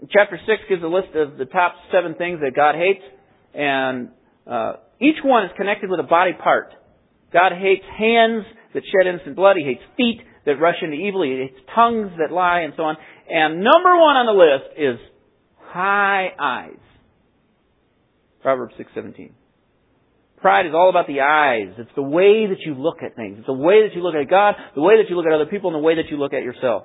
chapter 6 gives a list of the top 7 things that God hates. And each one is connected with a body part. God hates hands that shed innocent blood. He hates feet that rush into evil. He hates tongues that lie, and so on. And number 1 on the list is high eyes. Proverbs 6:17. Pride is all about the eyes. It's the way that you look at things. It's the way that you look at God, the way that you look at other people, and the way that you look at yourself.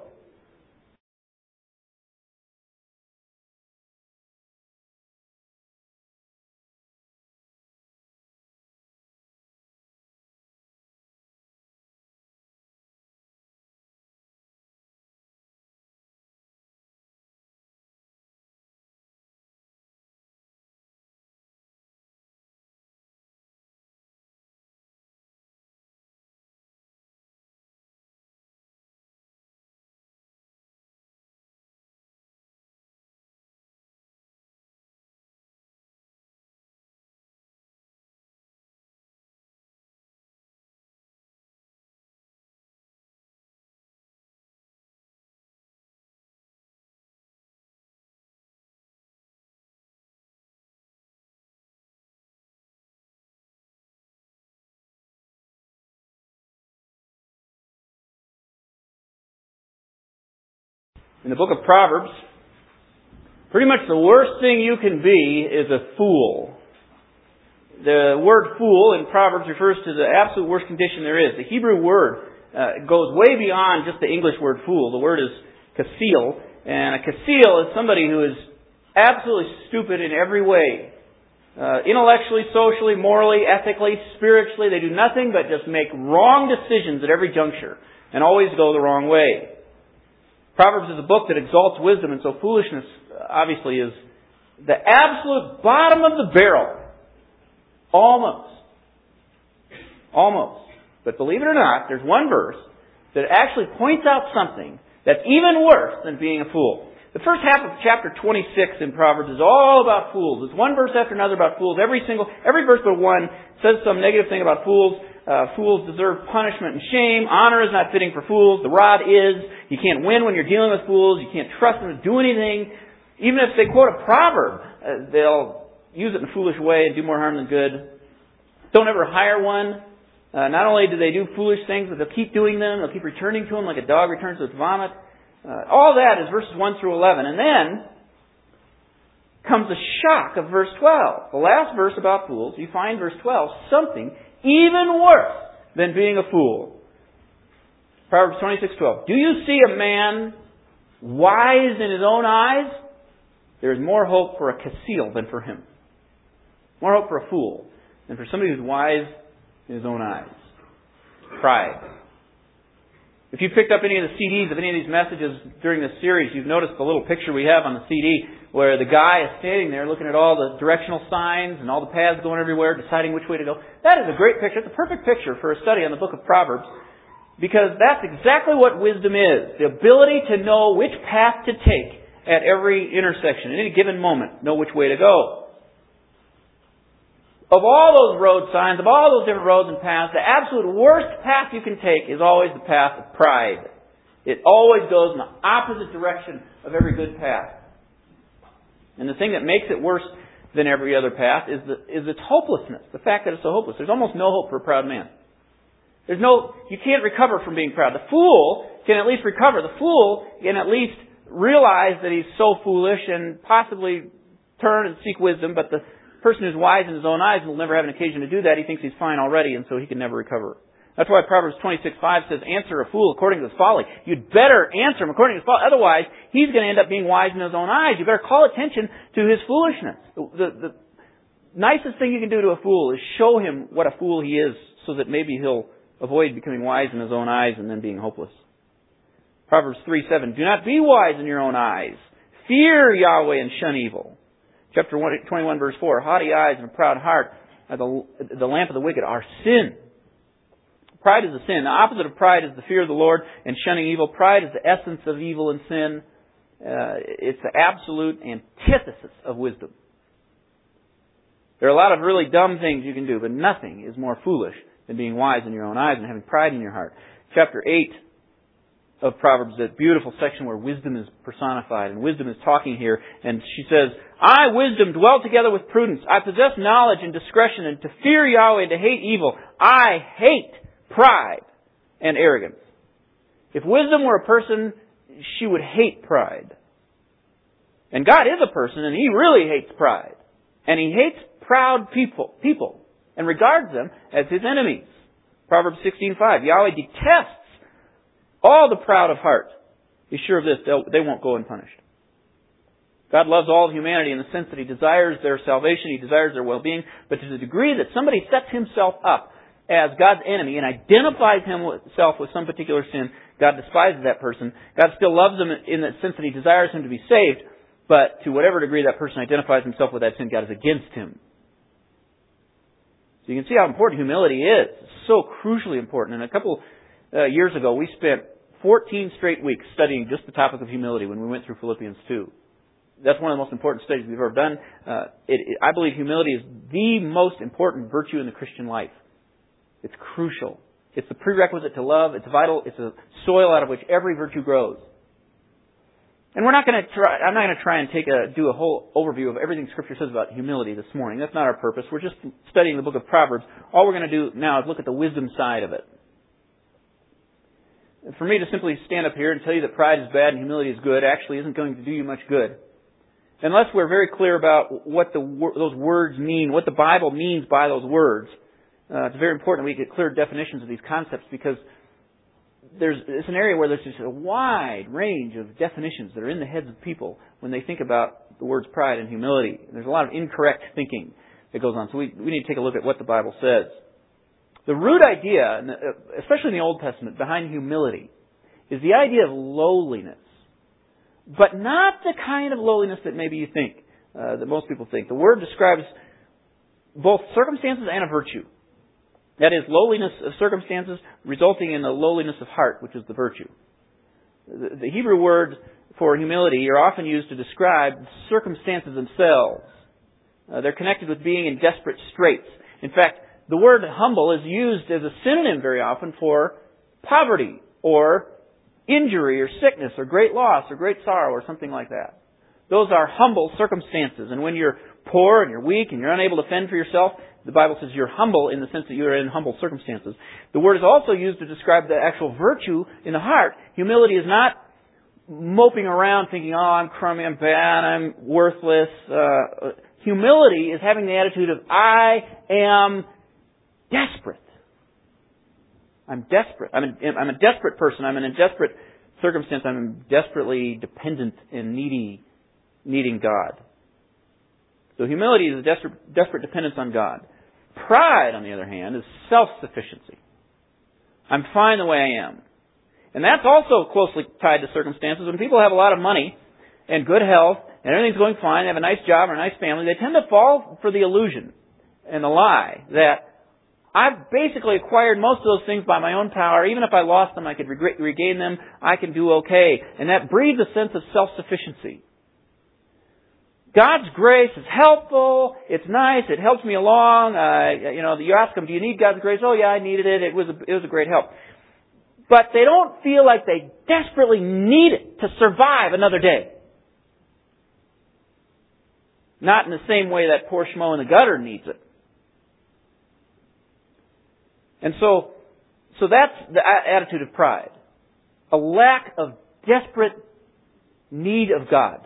In the book of Proverbs, pretty much the worst thing you can be is a fool. The word fool in Proverbs refers to the absolute worst condition there is. The Hebrew word goes way beyond just the English word fool. The word is kasil, and a kasil is somebody who is absolutely stupid in every way. Intellectually, socially, morally, ethically, spiritually, they do nothing but just make wrong decisions at every juncture and always go the wrong way. Proverbs is a book that exalts wisdom, and so foolishness, obviously, is the absolute bottom of the barrel. Almost. But believe it or not, there's one verse that actually points out something that's even worse than being a fool. The first half of chapter 26 in Proverbs is all about fools. It's one verse after another about fools. Every verse but one says some negative thing about fools. Fools deserve punishment and shame. Honor is not fitting for fools. The rod is. You can't win when you're dealing with fools. You can't trust them to do anything. Even if they quote a proverb, they'll use it in a foolish way and do more harm than good. Don't ever hire one. Not only do they do foolish things, but they'll keep doing them. They'll keep returning to them like a dog returns to its vomit. All that is verses 1 through 11. And then comes the shock of verse 12. The last verse about fools, you find verse 12 something even worse than being a fool. Proverbs 26:12. Do you see a man wise in his own eyes? There is more hope for a kasil than for him. More hope for a fool than for somebody who's wise in his own eyes. Pride. If you picked up any of the CDs of any of these messages during this series, you've noticed the little picture we have on the CD where the guy is standing there looking at all the directional signs and all the paths going everywhere, deciding which way to go. That is a great picture. It's a perfect picture for a study on the book of Proverbs, because that's exactly what wisdom is. The ability to know which path to take at every intersection, at any given moment, know which way to go. Of all those road signs, of all those different roads and paths, the absolute worst path you can take is always the path of pride. It always goes in the opposite direction of every good path. And the thing that makes it worse than every other path is its hopelessness. The fact that it's so hopeless. There's almost no hope for a proud man. You can't recover from being proud. The fool can at least recover. The fool can at least realize that he's so foolish and possibly turn and seek wisdom, but the person who's wise in his own eyes will never have an occasion to do that. He thinks he's fine already, and so he can never recover. That's why Proverbs 26:5 says, answer a fool according to his folly. You'd better answer him according to his folly. Otherwise, he's going to end up being wise in his own eyes. You better call attention to his foolishness. The nicest thing you can do to a fool is show him what a fool he is, so that maybe he'll avoid becoming wise in his own eyes and then being hopeless. Proverbs 3:7, do not be wise in your own eyes. Fear Yahweh and shun evil. Chapter 21, verse 4, haughty eyes and a proud heart are the lamp of the wicked are sin. Pride is a sin. The opposite of pride is the fear of the Lord and shunning evil. Pride is the essence of evil and sin. It's the absolute antithesis of wisdom. There are a lot of really dumb things you can do, but nothing is more foolish than being wise in your own eyes and having pride in your heart. Chapter 8 of Proverbs, that beautiful section where wisdom is personified, and wisdom is talking here, and she says, I, wisdom, dwell together with prudence. I possess knowledge and discretion, and to fear Yahweh and to hate evil. I hate pride and arrogance. If wisdom were a person, she would hate pride. And God is a person, and He really hates pride. And He hates proud people, and regards them as His enemies. Proverbs 16:5, Yahweh detests all the proud of heart. Be sure of this, they won't go unpunished. God loves all of humanity in the sense that He desires their salvation, He desires their well-being, but to the degree that somebody sets himself up as God's enemy and identifies himself with some particular sin, God despises that person. God still loves them in the sense that He desires him to be saved, but to whatever degree that person identifies himself with that sin, God is against him. So you can see how important humility is. It's so crucially important. And a couple years ago, we spent 14 straight weeks studying just the topic of humility when we went through Philippians 2. That's one of the most important studies we've ever done. I believe humility is the most important virtue in the Christian life. It's crucial. It's the prerequisite to love. It's vital. It's a soil out of which every virtue grows. And I'm not going to try and do a whole overview of everything Scripture says about humility this morning. That's not our purpose. We're just studying the book of Proverbs. All we're going to do now is look at the wisdom side of it. For me to simply stand up here and tell you that pride is bad and humility is good actually isn't going to do you much good. Unless we're very clear about what those words mean, what the Bible means by those words. It's very important we get clear definitions of these concepts, because it's an area where there's just a wide range of definitions that are in the heads of people when they think about the words pride and humility. There's a lot of incorrect thinking that goes on. So we need to take a look at what the Bible says. The root idea, especially in the Old Testament, behind humility is the idea of lowliness. But not the kind of lowliness that maybe you think, that most people think. The word describes both circumstances and a virtue. That is, lowliness of circumstances resulting in the lowliness of heart, which is the virtue. The Hebrew word for humility are often used to describe circumstances themselves. They're connected with being in desperate straits. In fact, the word humble is used as a synonym very often for poverty or injury or sickness or great loss or great sorrow or something like that. Those are humble circumstances. And when you're poor and you're weak and you're unable to fend for yourself, the Bible says you're humble in the sense that you're in humble circumstances. The word is also used to describe the actual virtue in the heart. Humility is not moping around thinking, oh, I'm crummy, I'm bad, I'm worthless. Humility is having the attitude of, I am desperate. I'm desperate. I'm a desperate person. I'm in a desperate circumstance. I'm desperately dependent and needing God. So humility is a desperate dependence on God. Pride, on the other hand, is self-sufficiency. I'm fine the way I am. And that's also closely tied to circumstances. When people have a lot of money and good health and everything's going fine, they have a nice job or a nice family, they tend to fall for the illusion and the lie that I've basically acquired most of those things by my own power. Even if I lost them, I could regain them. I can do okay. And that breeds a sense of self-sufficiency. God's grace is helpful. It's nice. It helps me along. You ask them, do you need God's grace? Oh, yeah, I needed it. It was a great help. But they don't feel like they desperately need it to survive another day. Not in the same way that poor schmo in the gutter needs it. And so that's the attitude of pride. A lack of desperate need of God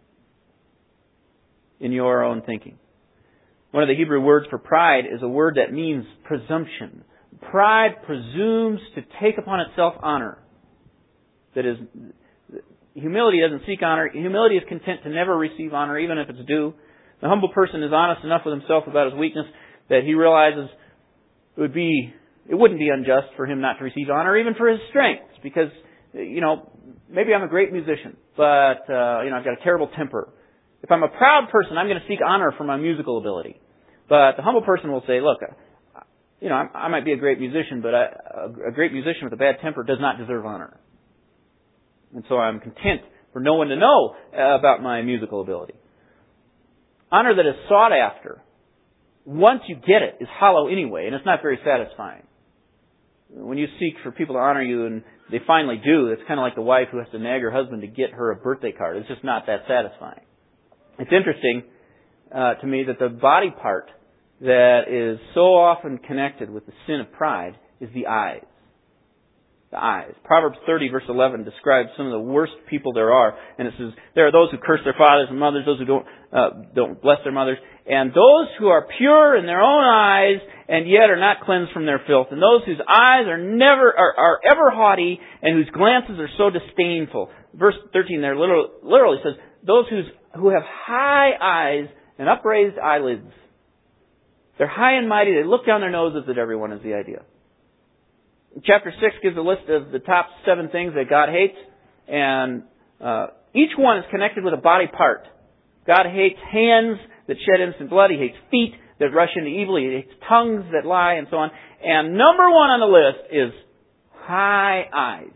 in your own thinking. One of the Hebrew words for pride is a word that means presumption. Pride presumes to take upon itself honor. That is, humility doesn't seek honor. Humility is content to never receive honor, even if it's due. The humble person is honest enough with himself about his weakness that he realizes it wouldn't be unjust for him not to receive honor, even for his strengths, because, maybe I'm a great musician, but, I've got a terrible temper. If I'm a proud person, I'm going to seek honor for my musical ability. But the humble person will say, look, I might be a great musician, but a great musician with a bad temper does not deserve honor. And so I'm content for no one to know about my musical ability. Honor that is sought after, once you get it, is hollow anyway, and it's not very satisfying. When you seek for people to honor you and they finally do, it's kind of like the wife who has to nag her husband to get her a birthday card. It's just not that satisfying. It's interesting to me that the body part that is so often connected with the sin of pride is the eyes. The eyes. Proverbs 30 verse 11 describes some of the worst people there are. And it says, there are those who curse their fathers and mothers, those who don't bless their mothers, and those who are pure in their own eyes and yet are not cleansed from their filth, and those whose eyes are ever haughty and whose glances are so disdainful. Verse 13 there literally says, those who have high eyes and upraised eyelids. They're high and mighty. They look down their noses at everyone is the idea. Chapter 6 gives a list of the top 7 things that God hates, and each one is connected with a body part. God hates hands that shed innocent blood. He hates feet that rush into evil. He hates tongues that lie, and so on. And number 1 on the list is high eyes.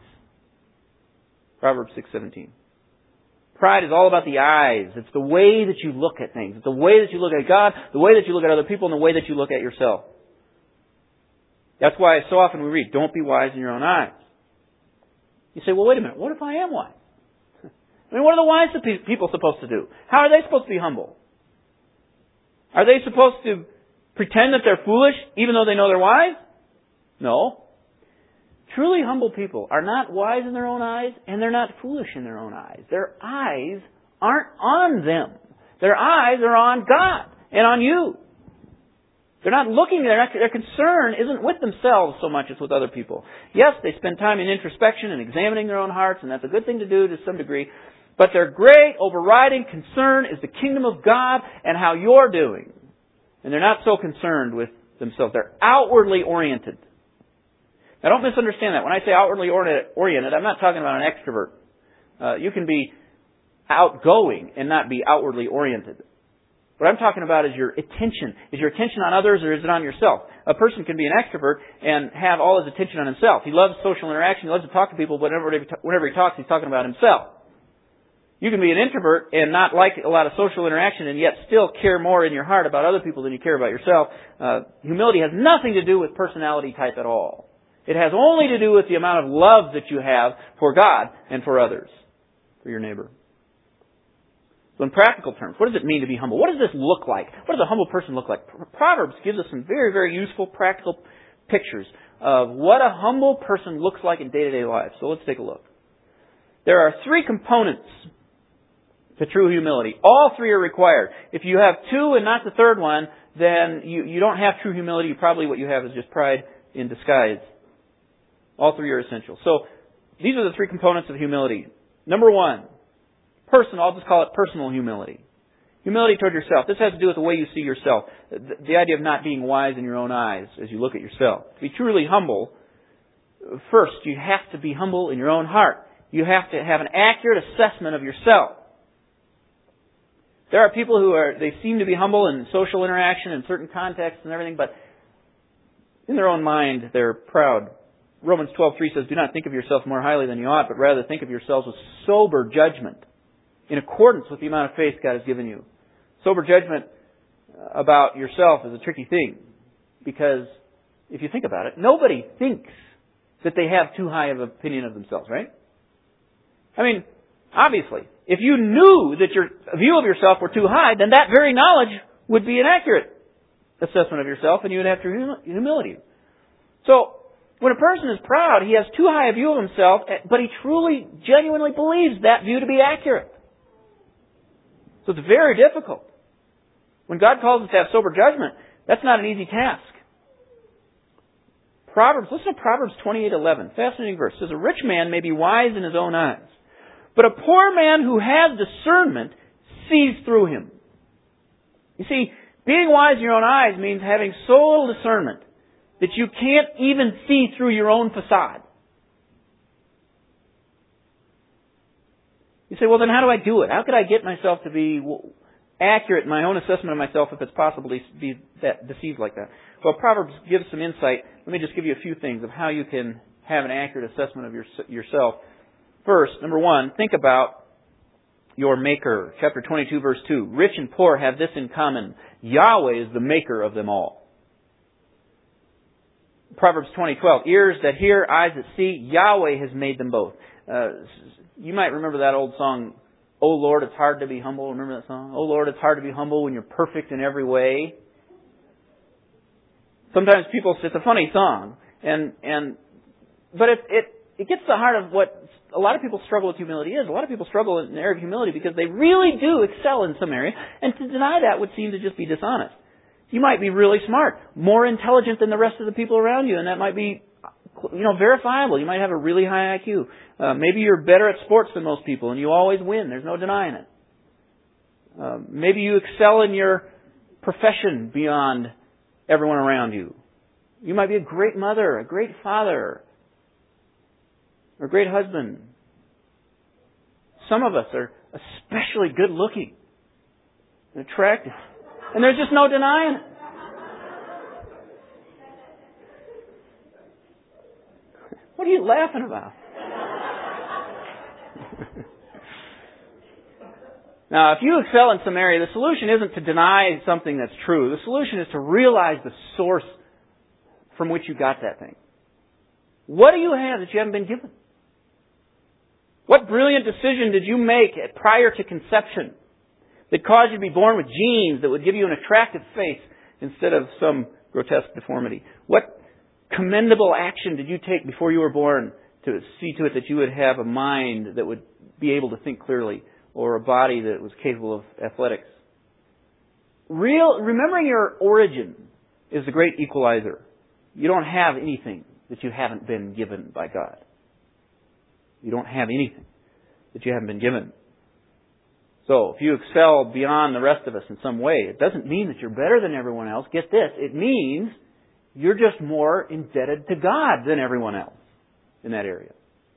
Proverbs 6:17. Pride is all about the eyes. It's the way that you look at things. It's the way that you look at God, the way that you look at other people, and the way that you look at yourself. That's why so often we read, don't be wise in your own eyes. You say, well, wait a minute, what if I am wise? I mean, what are the wise people supposed to do? How are they supposed to be humble? Are they supposed to pretend that they're foolish even though they know they're wise? No. Truly humble people are not wise in their own eyes, and they're not foolish in their own eyes. Their eyes aren't on them. Their eyes are on God and on you. They're not looking there. Their concern isn't with themselves so much as with other people. Yes, they spend time in introspection and examining their own hearts, and that's a good thing to do to some degree. But their great overriding concern is the kingdom of God and how you're doing. And they're not so concerned with themselves. They're outwardly oriented. Now don't misunderstand that. When I say outwardly oriented, I'm not talking about an extrovert. You can be outgoing and not be outwardly oriented. What I'm talking about is your attention. Is your attention on others or is it on yourself? A person can be an extrovert and have all his attention on himself. He loves social interaction. He loves to talk to people, but whenever he talks, he's talking about himself. You can be an introvert and not like a lot of social interaction and yet still care more in your heart about other people than you care about yourself. Humility has nothing to do with personality type at all. It has only to do with the amount of love that you have for God and for others, for your neighbor. So in practical terms, what does it mean to be humble? What does this look like? What does a humble person look like? Proverbs gives us some very, very useful practical pictures of what a humble person looks like in day-to-day life. So let's take a look. There are 3 components to true humility. All 3 are required. If you have 2 and not the third one, then you don't have true humility. Probably what you have is just pride in disguise. All 3 are essential. So these are the 3 components of humility. Number 1, I'll just call it personal humility. Humility toward yourself. This has to do with the way you see yourself. The idea of not being wise in your own eyes as you look at yourself. To be truly humble, first, you have to be humble in your own heart. You have to have an accurate assessment of yourself. There are people they seem to be humble in social interaction in certain contexts and everything, but in their own mind, they're proud. Romans 12:3 says, do not think of yourself more highly than you ought, but rather think of yourselves with sober judgment, in accordance with the amount of faith God has given you. Sober judgment about yourself is a tricky thing, because if you think about it, nobody thinks that they have too high of an opinion of themselves, right? I mean, obviously, if you knew that your view of yourself were too high, then that very knowledge would be an accurate assessment of yourself, and you would have true humility. So, when a person is proud, he has too high a view of himself, but he truly, genuinely believes that view to be accurate. So it's very difficult. When God calls us to have sober judgment, that's not an easy task. Listen to Proverbs 28:11. Fascinating verse. It says, a rich man may be wise in his own eyes, but a poor man who has discernment sees through him. You see, being wise in your own eyes means having so little discernment that you can't even see through your own facade. You say, well, then how do I do it? How could I get myself to be accurate in my own assessment of myself if it's possible to be deceived like that? Well, Proverbs gives some insight. Let me just give you a few things of how you can have an accurate assessment of yourself. First, number 1, think about your Maker. Chapter 22, verse 2. Rich and poor have this in common. Yahweh is the maker of them all. Proverbs 20:12. Ears that hear, eyes that see, Yahweh has made them both. You might remember that old song, "Oh Lord, it's hard to be humble." Remember that song? "Oh Lord, it's hard to be humble when you're perfect in every way." Sometimes people say it's a funny song, but it gets to the heart of what a lot of people struggle with humility is. A lot of people struggle in the area of humility because they really do excel in some area, and to deny that would seem to just be dishonest. You might be really smart, more intelligent than the rest of the people around you, and that might be, verifiable. You might have a really high IQ. Maybe you're better at sports than most people, and you always win. There's no denying it. Maybe you excel in your profession beyond everyone around you. You might be a great mother, a great father, or a great husband. Some of us are especially good looking and attractive. And there's just no denying it. What are you laughing about? Now, if you excel in some area, the solution isn't to deny something that's true. The solution is to realize the source from which you got that thing. What do you have that you haven't been given? What brilliant decision did you make prior to conception that caused you to be born with genes that would give you an attractive face instead of some grotesque deformity? What commendable action did you take before you were born to see to it that you would have a mind that would be able to think clearly, or a body that was capable of athletics? Remembering your origin is the great equalizer. You don't have anything that you haven't been given by God. You don't have anything that you haven't been given. So, if you excel beyond the rest of us in some way, it doesn't mean that you're better than everyone else. Get this, it means you're just more indebted to God than everyone else in that area.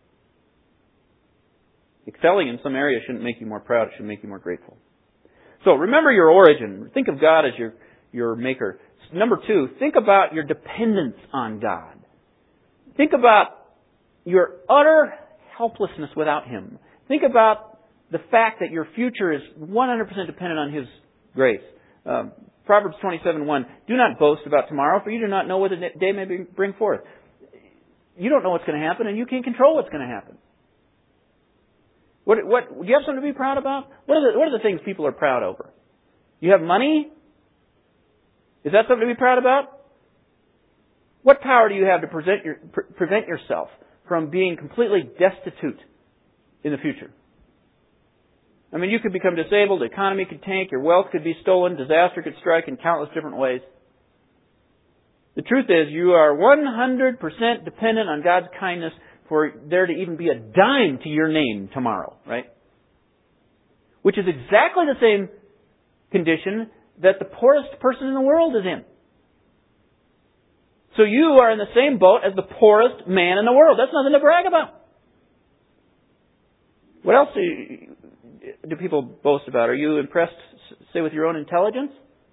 Excelling in some area shouldn't make you more proud, it should make you more grateful. So, remember your origin. Think of God as your maker. Number 2, think about your dependence on God. Think about your utter helplessness without Him. Think about the fact that your future is 100% dependent on His grace. Proverbs 27:1, do not boast about tomorrow, for you do not know what the day may bring forth. You don't know what's going to happen, and you can't control what's going to happen. What do you have something to be proud about? What are the things people are proud over? You have money? Is that something to be proud about? What power do you have to prevent yourself from being completely destitute in the future? I mean, you could become disabled, the economy could tank, your wealth could be stolen, disaster could strike in countless different ways. The truth is, you are 100% dependent on God's kindness for there to even be a dime to your name tomorrow, right? Which is exactly the same condition that the poorest person in the world is in. So you are in the same boat as the poorest man in the world. That's nothing to brag about. What else do people boast about? Are you impressed, say, with your own intelligence?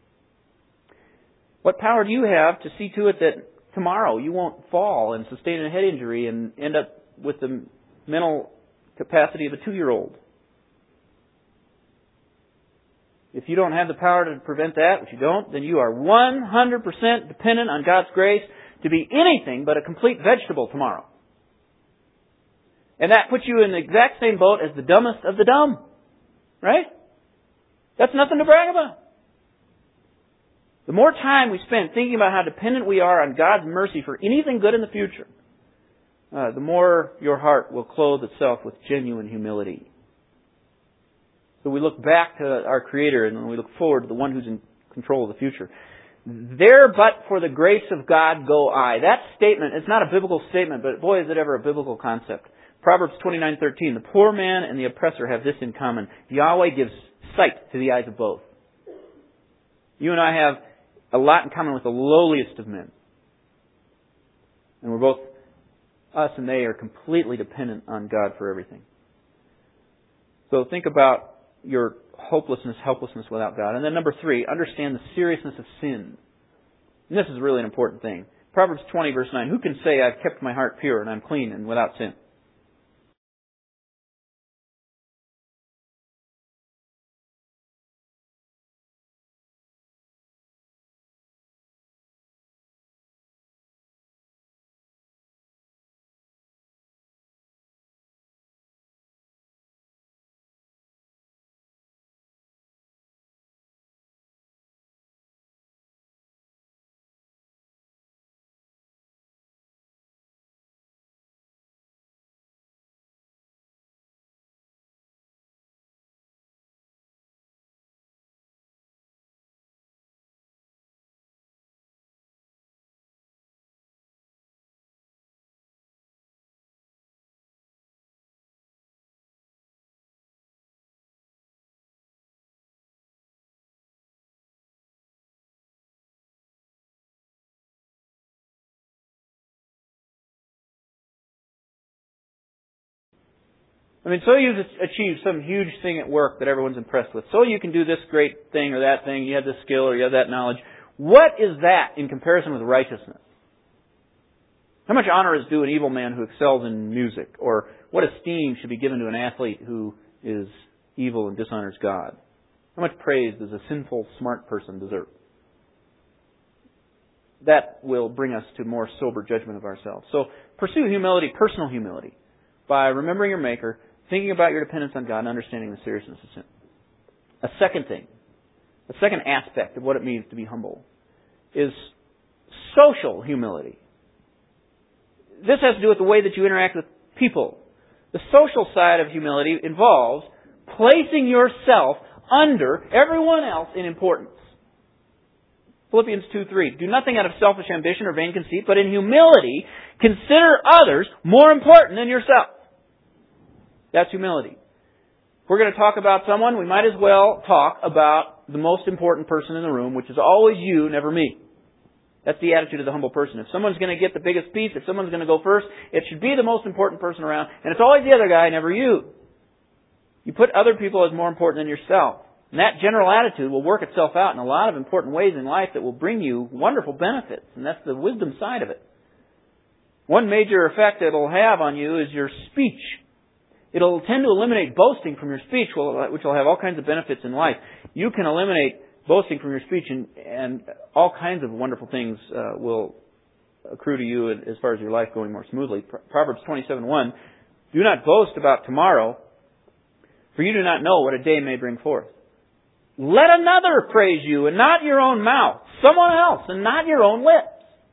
What power do you have to see to it that tomorrow you won't fall and sustain a head injury and end up with the mental capacity of a 2-year-old? If you don't have the power to prevent that, which you don't, then you are 100% dependent on God's grace to be anything but a complete vegetable tomorrow. And that puts you in the exact same boat as the dumbest of the dumb. Right? That's nothing to brag about. The more time we spend thinking about how dependent we are on God's mercy for anything good in the future, the more your heart will clothe itself with genuine humility. So we look back to our Creator and we look forward to the one who's in control of the future. There but for the grace of God go I. That statement, it's not a biblical statement, but boy is it ever a biblical concept. Proverbs 29:13, the poor man and the oppressor have this in common. Yahweh gives sight to the eyes of both. You and I have a lot in common with the lowliest of men. And we're both, us and they are completely dependent on God for everything. So think about your hopelessness, helplessness without God. And then number 3, understand the seriousness of sin. And this is really an important thing. Proverbs 20:9, who can say I've kept my heart pure and I'm clean and without sin? I mean, so you've achieved some huge thing at work that everyone's impressed with. So you can do this great thing or that thing. You have this skill or you have that knowledge. What is that in comparison with righteousness? How much honor is due an evil man who excels in music? Or what esteem should be given to an athlete who is evil and dishonors God? How much praise does a sinful, smart person deserve? That will bring us to more sober judgment of ourselves. So pursue humility, personal humility, by remembering your Maker, thinking about your dependence on God, and understanding the seriousness of sin. A second thing, a second aspect of what it means to be humble, is social humility. This has to do with the way that you interact with people. The social side of humility involves placing yourself under everyone else in importance. Philippians 2:3. Do nothing out of selfish ambition or vain conceit, but in humility consider others more important than yourself. That's humility. If we're going to talk about someone, we might as well talk about the most important person in the room, which is always you, never me. That's the attitude of the humble person. If someone's going to get the biggest piece, if someone's going to go first, it should be the most important person around. And it's always the other guy, never you. You put other people as more important than yourself. And that general attitude will work itself out in a lot of important ways in life that will bring you wonderful benefits. And that's the wisdom side of it. One major effect that it'll have on you is your speech. It'll tend to eliminate boasting from your speech, which will have all kinds of benefits in life. You can eliminate boasting from your speech, and all kinds of wonderful things will accrue to you as far as your life going more smoothly. Proverbs 27:1, do not boast about tomorrow, for you do not know what a day may bring forth. Let another praise you, and not your own mouth. Someone else, and not your own lips.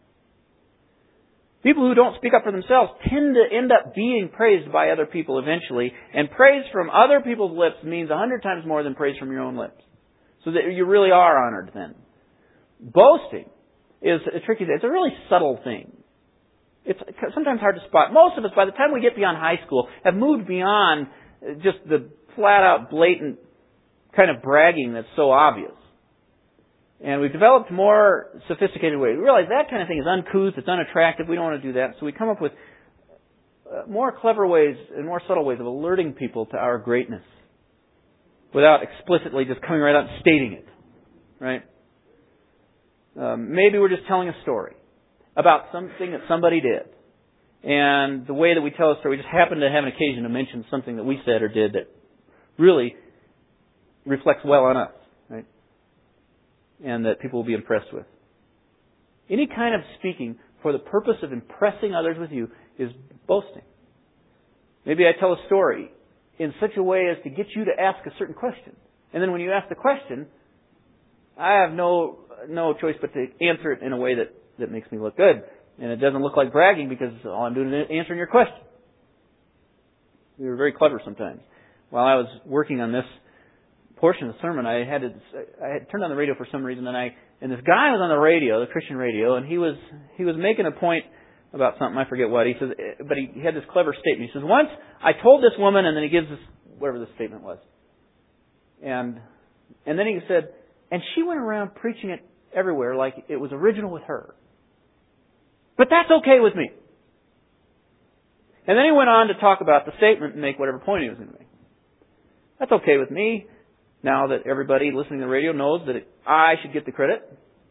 People who don't speak up for themselves tend to end up being praised by other people eventually, and praise from other people's lips means 100 times more than praise from your own lips. So that you really are honored then. Boasting is a tricky thing. It's a really subtle thing. It's sometimes hard to spot. Most of us, by the time we get beyond high school, have moved beyond just the flat-out, blatant kind of bragging that's so obvious. And we've developed more sophisticated ways. We realize that kind of thing is uncouth, it's unattractive, we don't want to do that. So we come up with more clever ways and more subtle ways of alerting people to our greatness without explicitly just coming right out and stating it. Right? Maybe we're just telling a story about something that somebody did. And the way that we tell a story, we just happen to have an occasion to mention something that we said or did that really reflects well on us. Right? And that people will be impressed with. Any kind of speaking for the purpose of impressing others with you is boasting. Maybe I tell a story in such a way as to get you to ask a certain question. And then when you ask the question, I have no choice but to answer it in a way that makes me look good. And it doesn't look like bragging because all I'm doing is answering your question. We were very clever sometimes. While I was working on this portion of the sermon, I had turned on the radio for some reason, and this guy was on the radio, the Christian radio, and he was making a point about something, I forget what. He says, but he had this clever statement. He says, once I told this woman, and then he gives this, whatever the statement was. And then he said, and she went around preaching it everywhere like it was original with her. But that's okay with me. And then he went on to talk about the statement and make whatever point he was going to make. That's okay with me. Now that everybody listening to the radio knows that I should get the credit.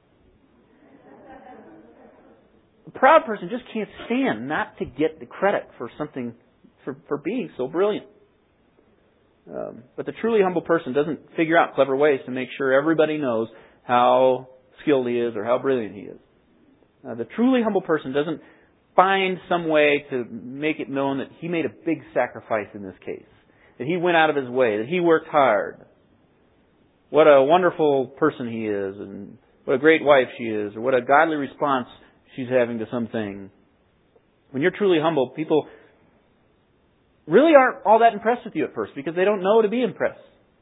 A proud person just can't stand not to get the credit for something, for being so brilliant. But the truly humble person doesn't figure out clever ways to make sure everybody knows how skilled he is or how brilliant he is. The truly humble person doesn't find some way to make it known that he made a big sacrifice in this case. That he went out of his way, that he worked hard. What a wonderful person he is, and what a great wife she is, or what a godly response she's having to something. When you're truly humble, people really aren't all that impressed with you at first because they don't know to be impressed.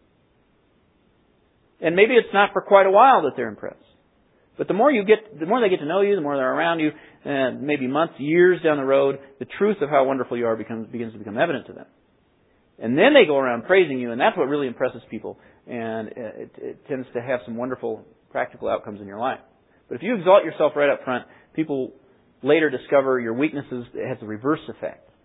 And maybe it's not for quite a while that they're impressed. But the more they get to know you, the more they're around you, and maybe months, years down the road, the truth of how wonderful you are begins to become evident to them. And then they go around praising you, and that's what really impresses people. And it tends to have some wonderful practical outcomes in your life. But if you exalt yourself right up front, people later discover your weaknesses. It has a reverse effect.